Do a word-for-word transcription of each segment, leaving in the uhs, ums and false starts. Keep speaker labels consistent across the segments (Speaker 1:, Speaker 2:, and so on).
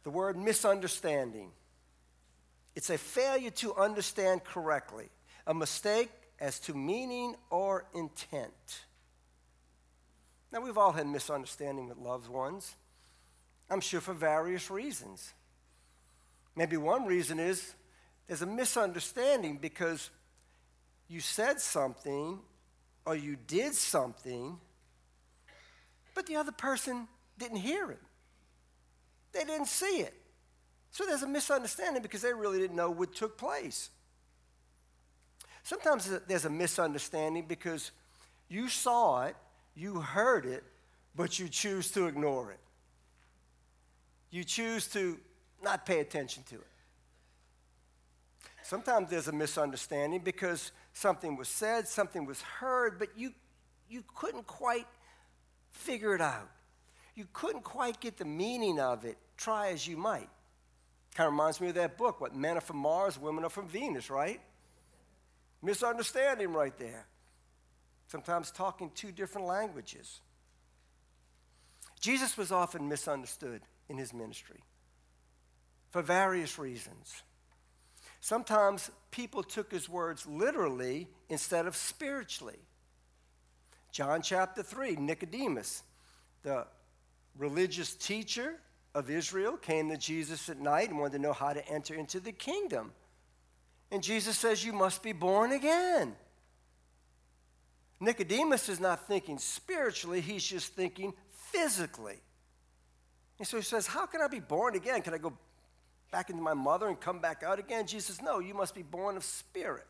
Speaker 1: The word misunderstanding. It's a failure to understand correctly, a mistake as to meaning or intent. Now, we've all had misunderstanding with loved ones, I'm sure for various reasons. Maybe one reason is there's a misunderstanding because you said something or you did something, but the other person didn't hear it. They didn't see it. So there's a misunderstanding because they really didn't know what took place. Sometimes there's a misunderstanding because you saw it, you heard it, but you choose to ignore it. You choose to not pay attention to it. Sometimes there's a misunderstanding because something was said, something was heard, but you, you couldn't quite figure it out. You couldn't quite get the meaning of it, try as you might. Kind of reminds me of that book, what, Men Are From Mars, Women Are From Venus, right? Misunderstanding right there. Sometimes talking two different languages. Jesus was often misunderstood in his ministry for various reasons. Sometimes people took his words literally instead of spiritually. John chapter three, Nicodemus, the religious teacher of Israel, came to Jesus at night and wanted to know how to enter into the kingdom. And Jesus says, you must be born again. Nicodemus is not thinking spiritually, he's just thinking physically. And so he says, how can I be born again? Can I go back into my mother and come back out again? Jesus says, no, you must be born of spirit.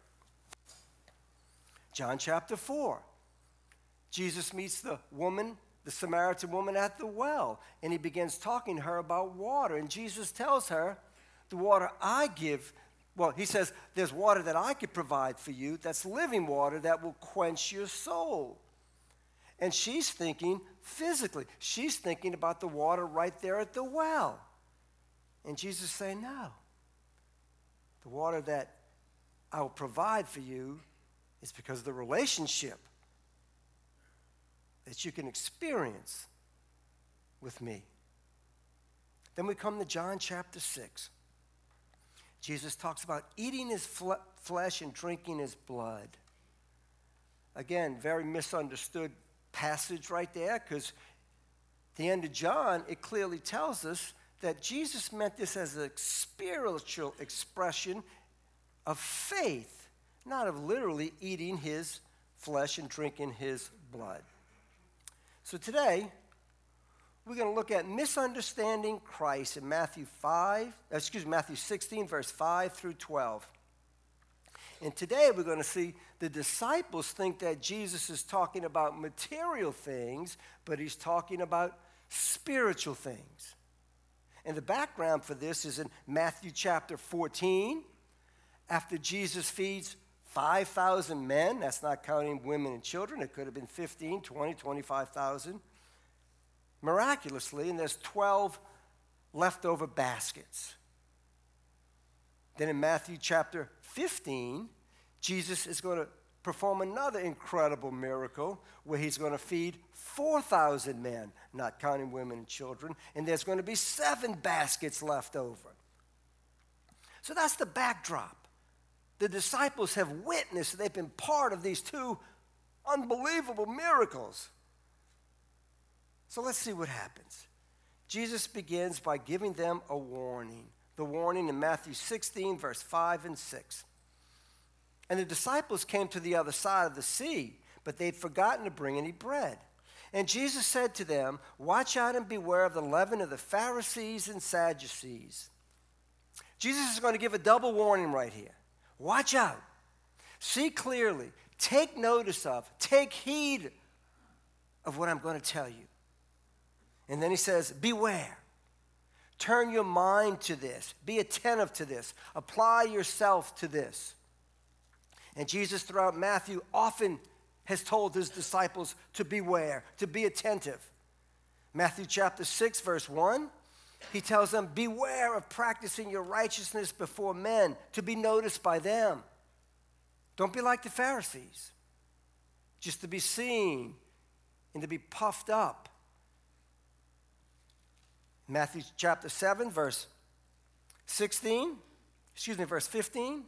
Speaker 1: John chapter four, Jesus meets the woman, the Samaritan woman at the well, and he begins talking to her about water. And Jesus tells her, the water I give, well, he says, there's water that I could provide for you that's living water that will quench your soul. And she's thinking physically. She's thinking about the water right there at the well. And Jesus is saying, no. The water that I will provide for you is because of the relationship that you can experience with me. Then we come to John chapter six. Jesus talks about eating his fle- flesh and drinking his blood. Again, very misunderstood passage right there, because at the end of John, it clearly tells us that Jesus meant this as a spiritual expression of faith, not of literally eating his flesh and drinking his blood. So today, we're going to look at misunderstanding Christ in Matthew five, excuse me, Matthew sixteen, verse five through twelve. And today we're going to see the disciples think that Jesus is talking about material things, but he's talking about spiritual things. And the background for this is in Matthew chapter fourteen, after Jesus feeds five thousand men, that's not counting women and children, it could have been fifteen, twenty, twenty-five thousand. Miraculously, and there's twelve leftover baskets. Then in Matthew chapter fifteen, Jesus is going to perform another incredible miracle where he's going to feed four thousand men, not counting women and children, and there's going to be seven baskets left over. So that's the backdrop. The disciples have witnessed, they've been part of these two unbelievable miracles. So let's see what happens. Jesus begins by giving them a warning. The warning in Matthew sixteen, verse five and six. And the disciples came to the other side of the sea, but they'd forgotten to bring any bread. And Jesus said to them, watch out and beware of the leaven of the Pharisees and Sadducees. Jesus is going to give a double warning right here. Watch out. See clearly. Take notice of, take heed of what I'm going to tell you. And then he says, beware. Turn your mind to this. Be attentive to this. Apply yourself to this. And Jesus throughout Matthew often has told his disciples to beware, to be attentive. Matthew chapter six, verse one, he tells them, beware of practicing your righteousness before men to be noticed by them. Don't be like the Pharisees, just to be seen and to be puffed up. Matthew chapter seven, verse sixteen, excuse me, verse fifteen.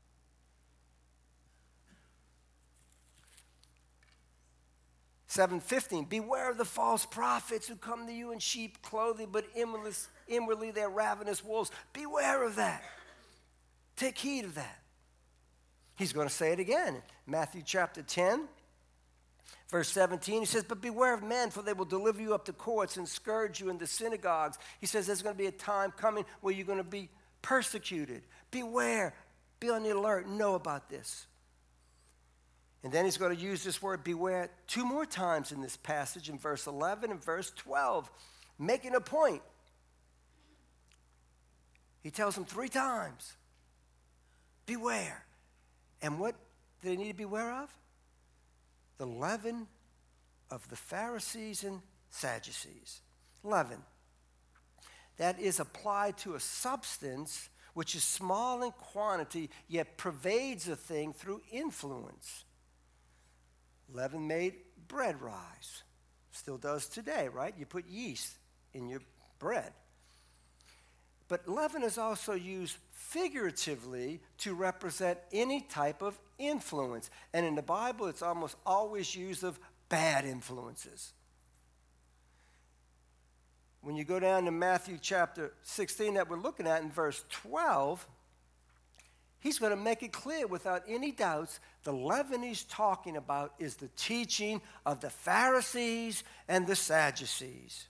Speaker 1: seven fifteen, beware of the false prophets who come to you in sheep clothing, but inwardly, inwardly they're ravenous wolves. Beware of that. Take heed of that. He's going to say it again. Matthew chapter ten, verse seventeen, he says, but beware of men, for they will deliver you up to courts and scourge you in the synagogues. He says there's going to be a time coming where you're going to be persecuted. Beware. Be on the alert. Know about this. And then he's going to use this word beware two more times in this passage, in verse eleven and verse twelve, making a point. He tells them three times, beware. And what do they need to beware of? The leaven of the Pharisees and Sadducees. Leaven. That is applied to a substance which is small in quantity, yet pervades a thing through influence. Leaven made bread rise. Still does today, right? You put yeast in your bread. But leaven is also used figuratively to represent any type of influence. And in the Bible, it's almost always used of bad influences. When you go down to Matthew chapter sixteen that we're looking at in verse twelve, he's going to make it clear without any doubts the leaven he's talking about is the teaching of the Pharisees and the Sadducees.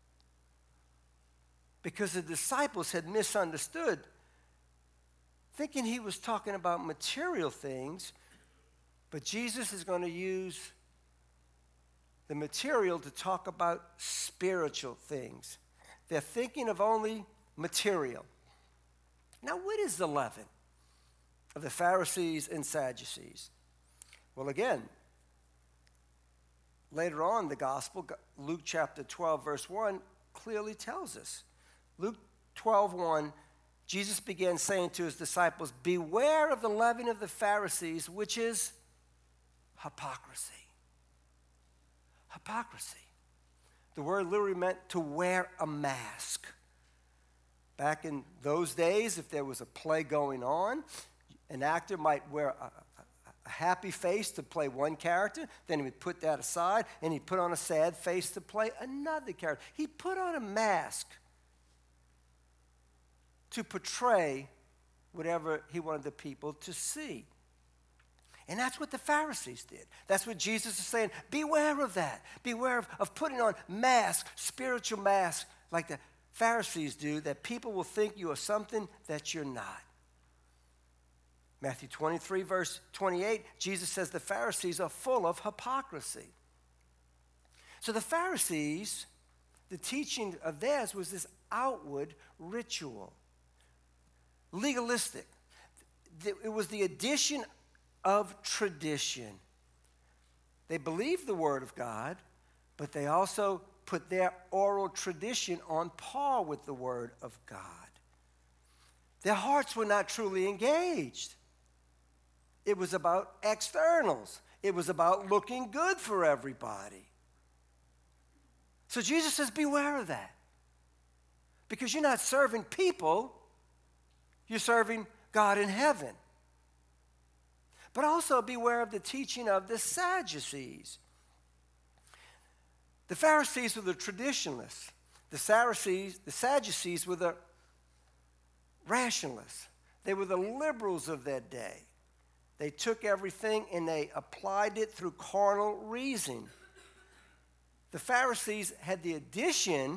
Speaker 1: Because the disciples had misunderstood, thinking he was talking about material things, but Jesus is going to use the material to talk about spiritual things. They're thinking of only material. Now, what is the leaven of the Pharisees and Sadducees? Well, again, later on in the gospel, Luke chapter twelve, verse one, clearly tells us. Luke twelve, one, Jesus began saying to his disciples, beware of the leaven of the Pharisees, which is hypocrisy. Hypocrisy. The word literally meant to wear a mask. Back in those days, if there was a play going on, an actor might wear a, a, a happy face to play one character, then he would put that aside, and he'd put on a sad face to play another character. He put on a mask to portray whatever he wanted the people to see. And that's what the Pharisees did. That's what Jesus is saying. Beware of that. Beware of, of putting on masks, spiritual masks, like the Pharisees do, that people will think you are something that you're not. Matthew twenty-three, verse twenty-eight, Jesus says the Pharisees are full of hypocrisy. So the Pharisees, the teaching of theirs was this outward ritual, legalistic. It was the addition of tradition. They believed the word of God, but they also put their oral tradition on par with the word of God. Their hearts were not truly engaged. It was about externals. It was about looking good for everybody. So Jesus says, beware of that. Because you're not serving people, you're serving God in heaven. But also beware of the teaching of the Sadducees. The Pharisees were the traditionalists. The Sadducees, the Sadducees were the rationalists. They were the liberals of their day. They took everything and they applied it through carnal reason. The Pharisees had the addition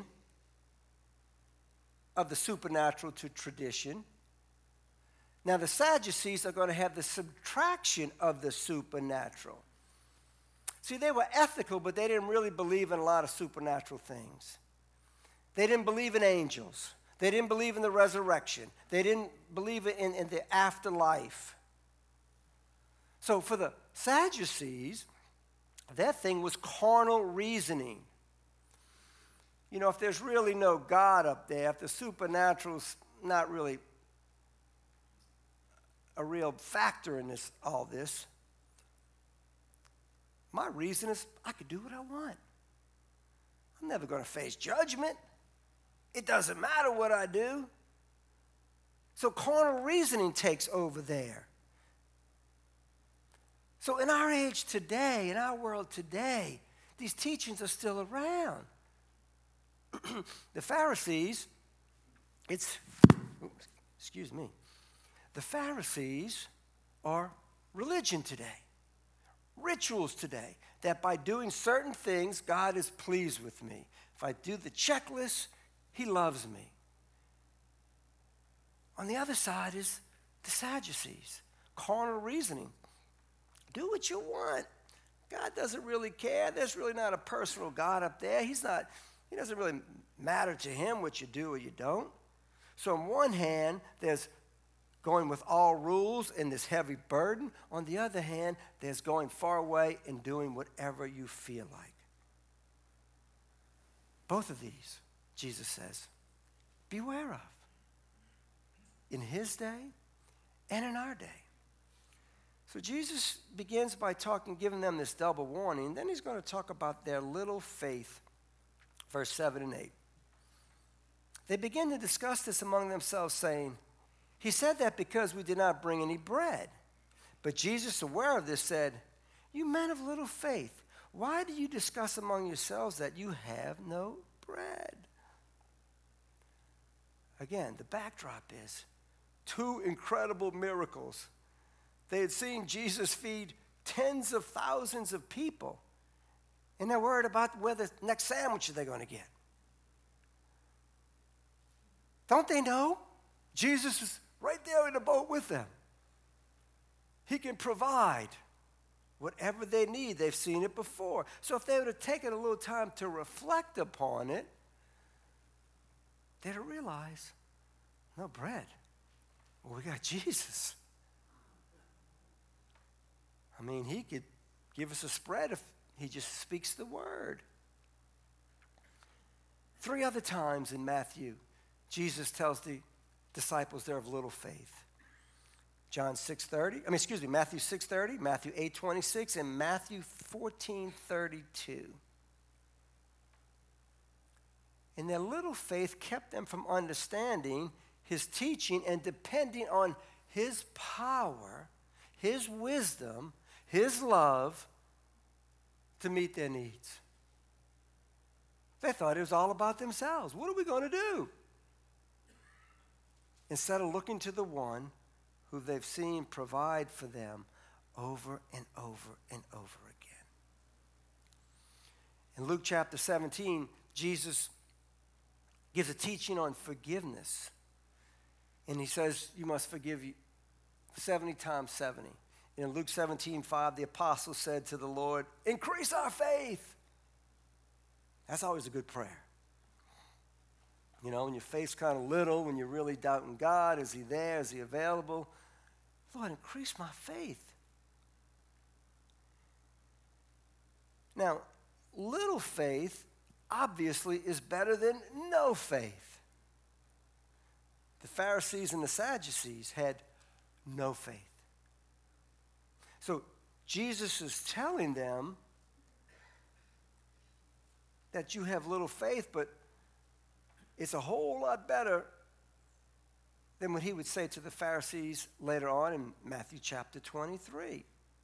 Speaker 1: of the supernatural to tradition. Now, the Sadducees are going to have the subtraction of the supernatural. See, they were ethical, but they didn't really believe in a lot of supernatural things. They didn't believe in angels. They didn't believe in the resurrection. They didn't believe in, in the afterlife. So for the Sadducees, their thing was carnal reasoning. You know, if there's really no God up there, if the supernatural's not really a real factor in this, all this, my reason is I could do what I want. I'm never going to face judgment. It doesn't matter what I do. So carnal reasoning takes over there. So in our age today, in our world today, these teachings are still around. The Pharisees, it's, oops, excuse me, the Pharisees are religion today, rituals today, that by doing certain things, God is pleased with me. If I do the checklist, he loves me. On the other side is the Sadducees, carnal reasoning. Do what you want. God doesn't really care. There's really not a personal God up there. He's not, he doesn't really matter to him what you do or you don't. So on one hand, there's going with all rules and this heavy burden. On the other hand, there's going far away and doing whatever you feel like. Both of these, Jesus says, beware of. In his day and in our day. So Jesus begins by talking, giving them this double warning. Then he's going to talk about their little faith, verse seven and eight. They begin to discuss this among themselves, saying, he said that because we did not bring any bread. But Jesus, aware of this, said, you men of little faith, why do you discuss among yourselves that you have no bread? Again, the backdrop is two incredible miracles. They had seen Jesus feed tens of thousands of people, and they're worried about where the next sandwich are they going to get. Don't they know? Jesus is right there in the boat with them. He can provide whatever they need. They've seen it before. So if they would have taken a little time to reflect upon it, they'd have realized, no bread. Well, we got Jesus. I mean, he could give us a spread if he just speaks the word. Three other times in Matthew, Jesus tells the disciples they're of little faith. John six thirty, I mean, excuse me, Matthew six thirty, Matthew eight twenty-six, and Matthew fourteen thirty-two. And their little faith kept them from understanding his teaching and depending on his power, his wisdom, his love to meet their needs. They thought it was all about themselves. What are we going to do? Instead of looking to the one who they've seen provide for them over and over and over again. In Luke chapter seventeen, Jesus gives a teaching on forgiveness. And he says, you must forgive you seventy times seventy. In Luke seventeen five, the apostle said to the Lord, increase our faith. That's always a good prayer. You know, when your faith's kind of little, when you're really doubting God, is he there? Is he available? Lord, increase my faith. Now, little faith obviously is better than no faith. The Pharisees and the Sadducees had no faith. So Jesus is telling them that you have little faith, but it's a whole lot better than what he would say to the Pharisees later on in Matthew chapter twenty-three.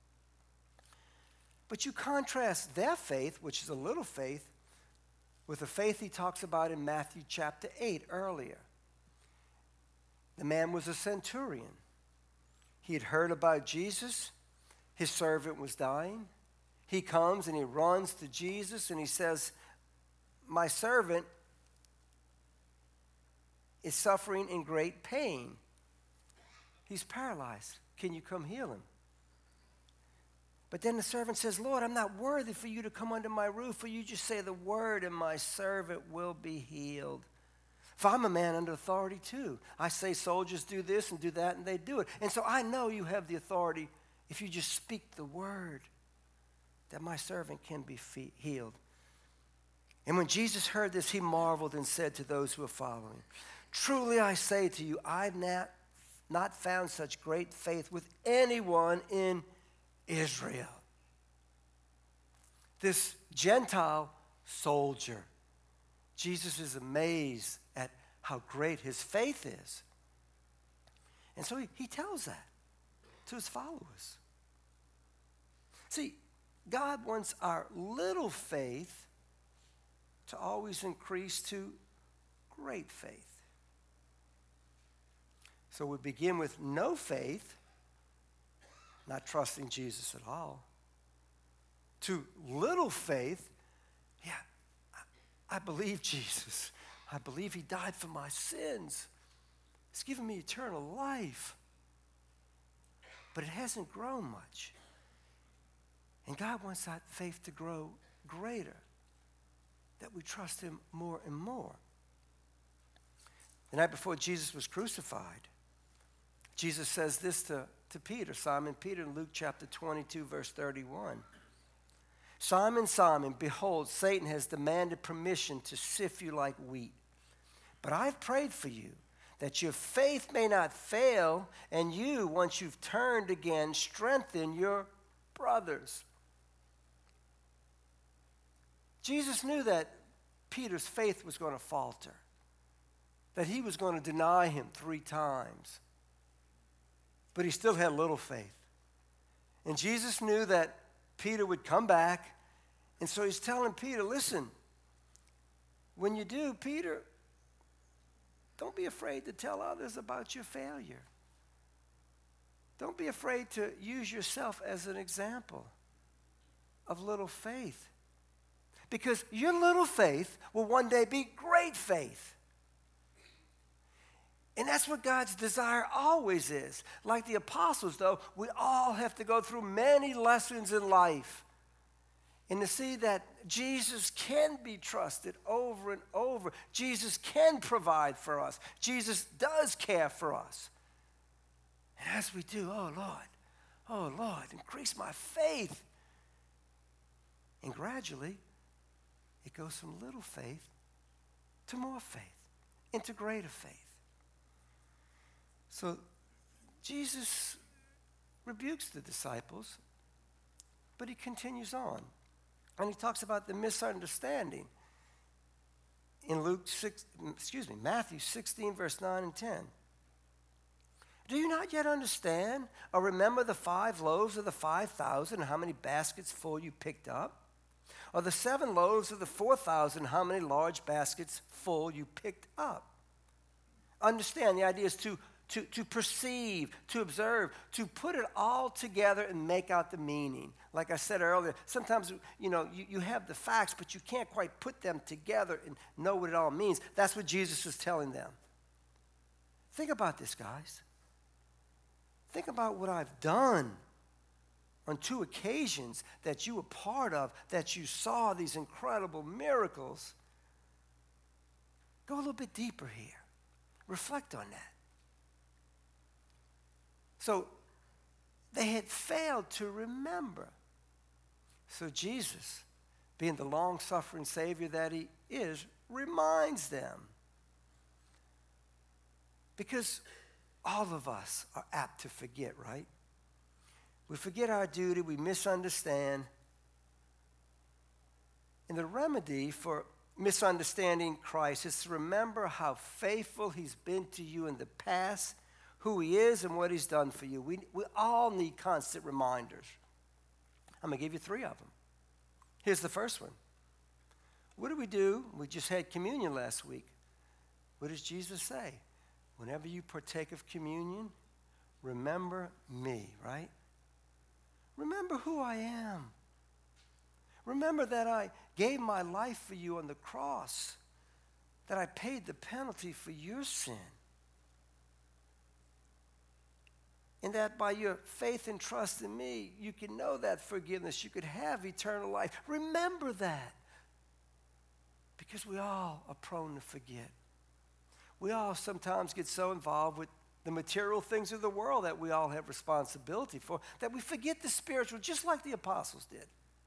Speaker 1: But you contrast their faith, which is a little faith, with the faith he talks about in Matthew chapter eight earlier. The man was a centurion. He had heard about Jesus. His servant was dying. He comes and he runs to Jesus and he says, my servant is suffering in great pain. He's paralyzed. Can you come heal him? But then the servant says, Lord, I'm not worthy for you to come under my roof, for you just say the word and my servant will be healed. For I'm a man under authority too. I say soldiers do this and do that and they do it. And so I know you have the authority if you just speak the word that my servant can be fe- healed. And when Jesus heard this, he marveled and said to those who were following, truly I say to you, I've not, not found such great faith with anyone in Israel. This Gentile soldier, Jesus is amazed at how great his faith is. And so he, he tells that to his followers. See, God wants our little faith to always increase to great faith. So we begin with no faith, not trusting Jesus at all, to little faith. Yeah, I, I believe Jesus. I believe he died for my sins. He's given me eternal life. But it hasn't grown much. And God wants that faith to grow greater, that we trust him more and more. The night before Jesus was crucified, Jesus says this to, to Peter, Simon Peter, in Luke chapter twenty-two, verse thirty-one. Simon, Simon, behold, Satan has demanded permission to sift you like wheat. But I've prayed for you, that your faith may not fail, and you, once you've turned again, strengthen your brothers. Jesus knew that Peter's faith was going to falter, that he was going to deny him three times. But he still had little faith. And Jesus knew that Peter would come back, and so he's telling Peter, listen, when you do, Peter, don't be afraid to tell others about your failure. Don't be afraid to use yourself as an example of little faith. Because your little faith will one day be great faith. And that's what God's desire always is. Like the apostles, though, we all have to go through many lessons in life. And to see that Jesus can be trusted over and over. Jesus can provide for us. Jesus does care for us. And as we do, oh, Lord, oh, Lord, increase my faith. And gradually, it goes from little faith to more faith, into greater faith. So Jesus rebukes the disciples, but he continues on. And he talks about the misunderstanding in Luke six, excuse me, Matthew sixteen, verse nine and ten. Do you not yet understand or remember the five loaves of the five thousand and how many baskets full you picked up? Or the seven loaves of the four thousand, how many large baskets full you picked up? Understand, the idea is to, to, to perceive, to observe, to put it all together and make out the meaning. Like I said earlier, sometimes, you know, you, you have the facts, but you can't quite put them together and know what it all means. That's what Jesus is telling them. Think about this, guys. Think about what I've done on two occasions that you were part of, that you saw these incredible miracles. Go a little bit deeper here. Reflect on that. So they had failed to remember. So Jesus, being the long-suffering Savior that he is, reminds them. Because all of us are apt to forget, right? We forget our duty, we misunderstand. And the remedy for misunderstanding Christ is to remember how faithful he's been to you in the past, who he is, and what he's done for you. We, we all need constant reminders. I'm going to give you three of them. Here's the first one. What do we do? We just had communion last week. What does Jesus say? Whenever you partake of communion, remember me, right? Remember who I am. Remember that I gave my life for you on the cross, that I paid the penalty for your sin, and that by your faith and trust in me, you can know that forgiveness, you could have eternal life. Remember that, because we all are prone to forget. We all sometimes get so involved with the material things of the world that we all have responsibility for, that we forget the spiritual, just like the apostles did.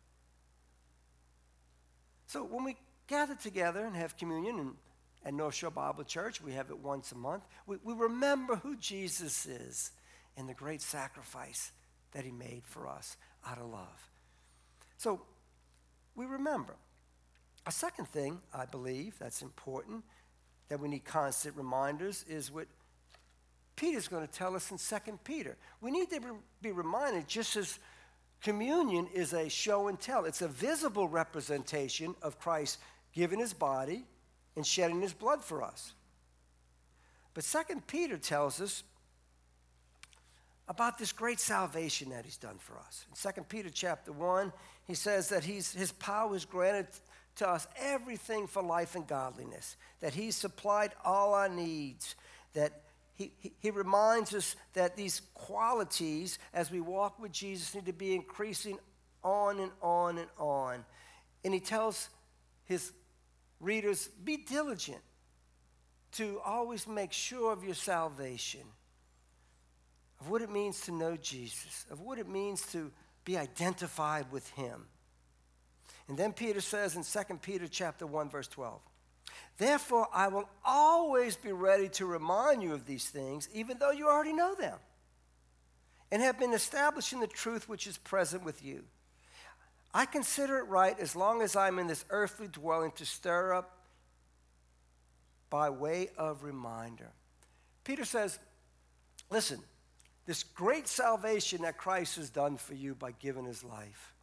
Speaker 1: So when we gather together and have communion, and at North Shore Bible Church, we have it once a month, we, we remember who Jesus is and the great sacrifice that he made for us out of love. So we remember. A second thing, I believe, that's important, that we need constant reminders is what Peter's going to tell us in Second Peter. We need to be reminded, just as communion is a show and tell. It's a visible representation of Christ giving his body and shedding his blood for us. But Second Peter tells us about this great salvation that he's done for us. In Second Peter chapter one, he says that he's, his power has granted to us everything for life and godliness, that he's supplied all our needs, that he, he, he reminds us that these qualities, as we walk with Jesus, need to be increasing on and on and on. And he tells his readers, be diligent to always make sure of your salvation, of what it means to know Jesus, of what it means to be identified with him. And then Peter says in Second Peter chapter one, verse twelve, therefore I will always be ready to remind you of these things, even though you already know them, and have been established in the truth which is present with you. I consider it right, as long as I'm in this earthly dwelling, to stir up by way of reminder. Peter says, listen, this great salvation that Christ has done for you by giving his life,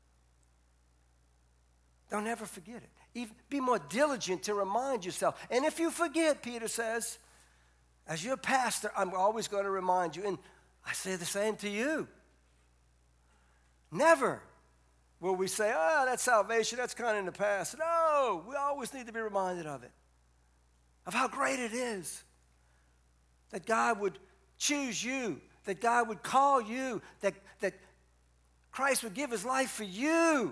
Speaker 1: don't ever forget it. Even, be more diligent to remind yourself. And if you forget, Peter says, as your pastor, I'm always going to remind you. And I say the same to you. Never will we say, oh, that's salvation, that's kind of in the past. No, we always need to be reminded of it, of how great it is that God would choose you, that God would call you, that, that Christ would give his life for you.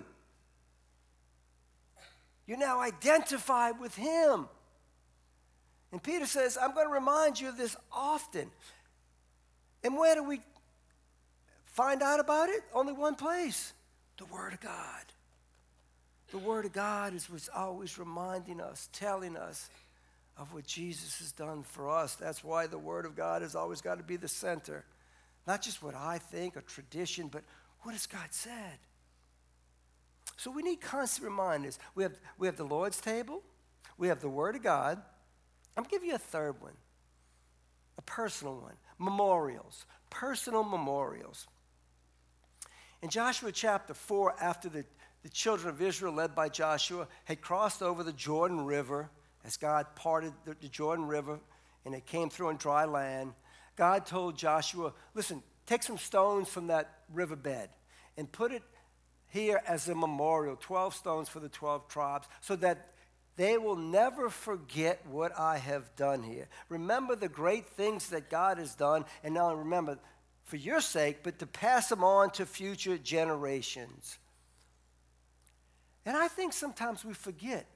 Speaker 1: You're now identified with him. And Peter says, I'm going to remind you of this often. And where do we find out about it? Only one place, the Word of God. The Word of God is what's always reminding us, telling us of what Jesus has done for us. That's why the Word of God has always got to be the center. Not just what I think or tradition, but what has God said? So we need constant reminders. We have, we have the Lord's table. We have the Word of God. I'm going to give you a third one, a personal one, memorials, personal memorials. In Joshua chapter four, after the, the children of Israel, led by Joshua, had crossed over the Jordan River, as God parted the, the Jordan River and it came through on dry land, God told Joshua, listen, take some stones from that riverbed and put it here as a memorial, twelve stones for the twelve tribes, so that they will never forget what I have done here. Remember the great things that God has done, and now remember, for your sake, but to pass them on to future generations. And I think sometimes we forget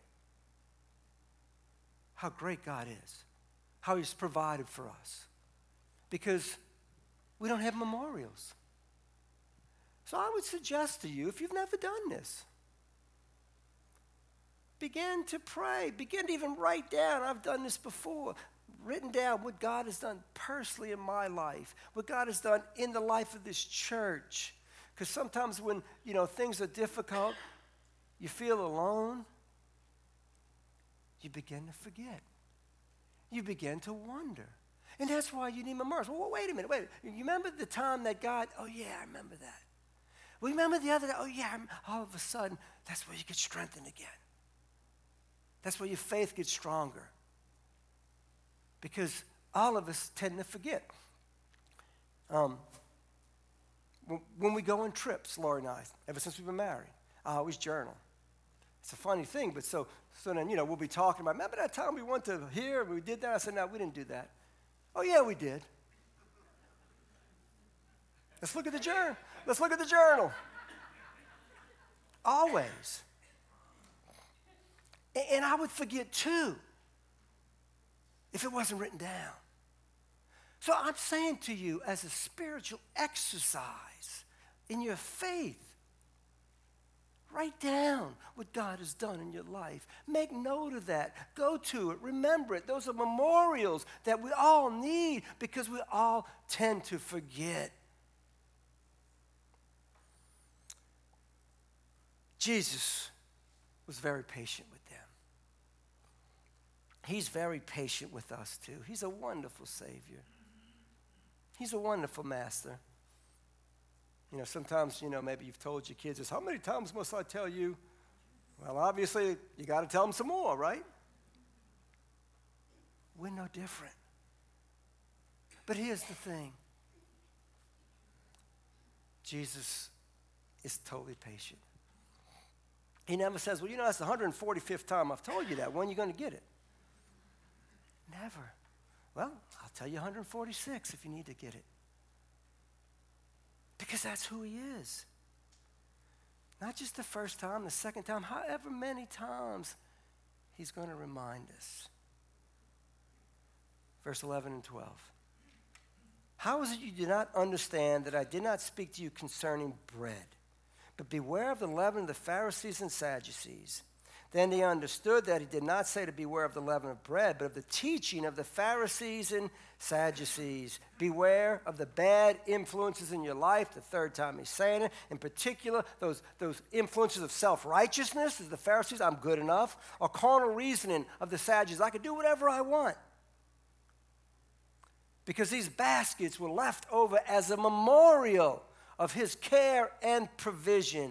Speaker 1: how great God is, how he's provided for us, because we don't have memorials. So I would suggest to you, if you've never done this, begin to pray. Begin to even write down. I've done this before. Written down what God has done personally in my life, what God has done in the life of this church. Because sometimes when, you know, things are difficult, you feel alone, you begin to forget. You begin to wonder. And that's why you need memorials. Well, wait a minute, wait. You remember the time that God, oh yeah, I remember that. Well, remember the other day, oh yeah, all of a sudden, that's where you get strengthened again. That's where your faith gets stronger. Because all of us tend to forget. Um, when we go on trips, Lori and I, ever since we've been married, I always journal. It's a funny thing, but so, so then, you know, we'll be talking about, remember that time we went to here and we did that? I said, no, we didn't do that. Oh, yeah, we did. Let's look at the journal. Let's look at the journal. Always. And, and I would forget too if it wasn't written down. So I'm saying to you, as a spiritual exercise in your faith, write down what God has done in your life. Make note of that. Go to it. Remember it. Those are memorials that we all need because we all tend to forget. Jesus was very patient with them. He's very patient with us too. He's a wonderful Savior. He's a wonderful master. You know, sometimes, you know, maybe you've told your kids this, how many times must I tell you? Well, obviously, you got to tell them some more, right? We're no different. But here's the thing. Jesus is totally patient. He never says, well, you know, that's the one hundred forty-fifth time I've told you that. When are you going to get it? Never. Well, I'll tell you one hundred forty-six if you need to get it. Because that's who he is. Not just the first time, the second time, however many times he's going to remind us. Verse eleven and twelve. How is it you do not understand that I did not speak to you concerning bread? But beware of the leaven of the Pharisees and Sadducees. Then they understood that he did not say to beware of the leaven of bread, but of the teaching of the Pharisees and Sadducees. Beware of the bad influences in your life. The third time he's saying it. In particular, those, those influences of self-righteousness, as the Pharisees, I'm good enough, or carnal reasoning of the Sadducees, I can do whatever I want. Because these baskets were left over as a memorial of his care and provision.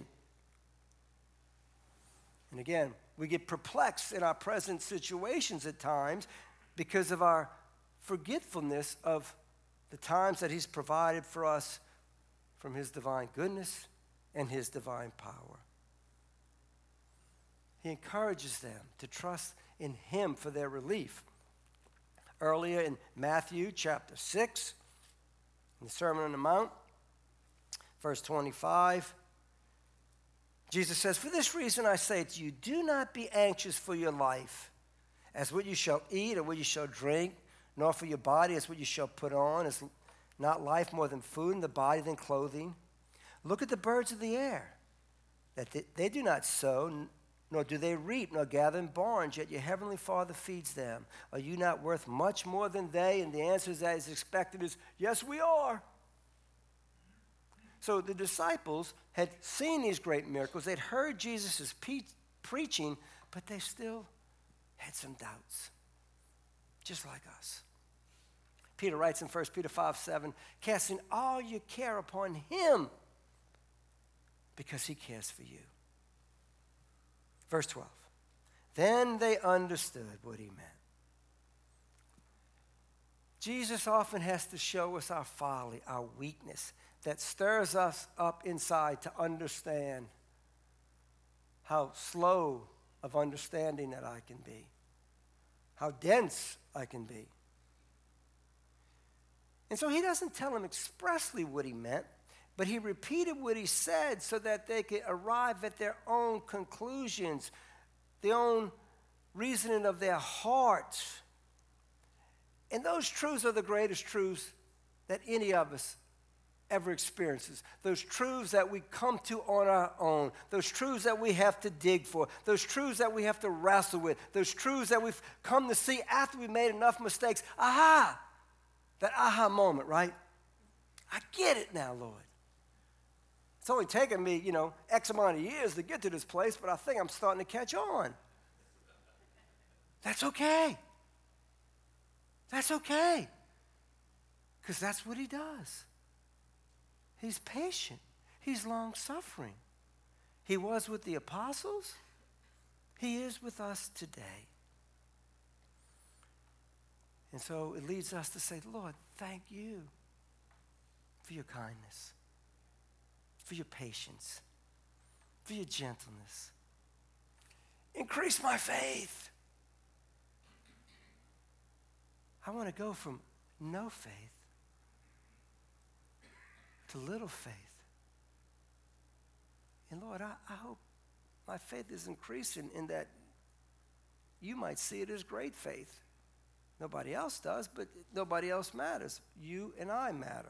Speaker 1: And again, we get perplexed in our present situations at times because of our forgetfulness of the times that he's provided for us from his divine goodness and his divine power. He encourages them to trust in him for their relief. Earlier in Matthew chapter six, in the Sermon on the Mount, verse twenty-five, Jesus says, for this reason I say to you, do not be anxious for your life, as what you shall eat or what you shall drink, nor for your body as what you shall put on. Is not life more than food, and the body than clothing? Look at the birds of the air, that they, they do not sow, nor do they reap, nor gather in barns, yet your heavenly Father feeds them. Are you not worth much more than they? And the answer that is expected is, yes, we are. So the disciples had seen these great miracles. They'd heard Jesus' pe- preaching, but they still had some doubts, just like us. Peter writes in First Peter five seven, casting all your care upon him because he cares for you. Verse twelve, then they understood what he meant. Jesus often has to show us our folly, our weakness, that stirs us up inside to understand how slow of understanding that I can be, how dense I can be. And so he doesn't tell them expressly what he meant, but he repeated what he said so that they could arrive at their own conclusions, their own reasoning of their hearts. And those truths are the greatest truths that any of us ever experiences. Those truths that we come to on our own. Those truths that we have to dig for. Those truths that we have to wrestle with. Those truths that we've come to see after we've made enough mistakes. Aha! That aha moment, right? I get it now, Lord. It's only taken me, you know, X amount of years to get to this place, but I think I'm starting to catch on. That's okay. That's okay. Because that's what he does. He's patient. He's long-suffering. He was with the apostles. He is with us today. And so it leads us to say, Lord, thank you for your kindness, for your patience, for your gentleness. Increase my faith. I want to go from no faith to little faith. And Lord, I, I hope my faith is increasing in that you might see it as great faith. Nobody else does, but nobody else matters. You and I matter.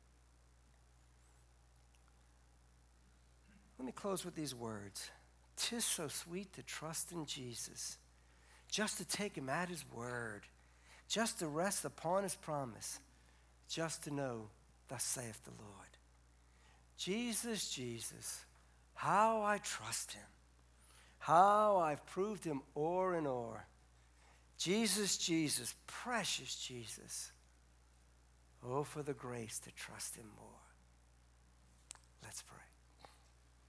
Speaker 1: Let me close with these words. 'Tis so sweet to trust in Jesus, just to take him at his word, just to rest upon his promise, just to know, thus saith the Lord. Jesus, Jesus, how I trust him, how I've proved him o'er and o'er. Jesus, Jesus, precious Jesus. Oh, for the grace to trust him more.